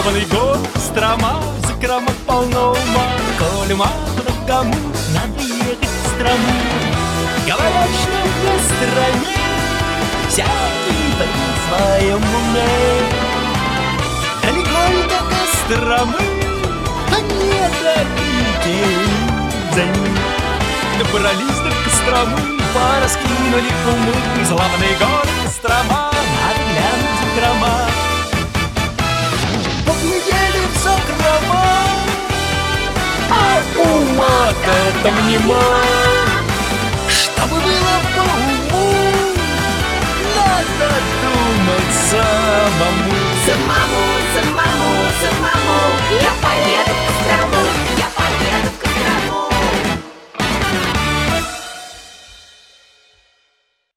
Славный город Кострома, в закромах полно ума. Коли маху кому надо ехать в Кострому. Говорят, что в Костроме всякий при своем уме. Далеко до Костромы, а не дойти за ним. Добрались до Костромы, пораскинули умы. Славный город Кострома, надо глянуть в закрома. Поглядели в закрома, а ума-то там нема. Чтобы было по уму, надо думаться.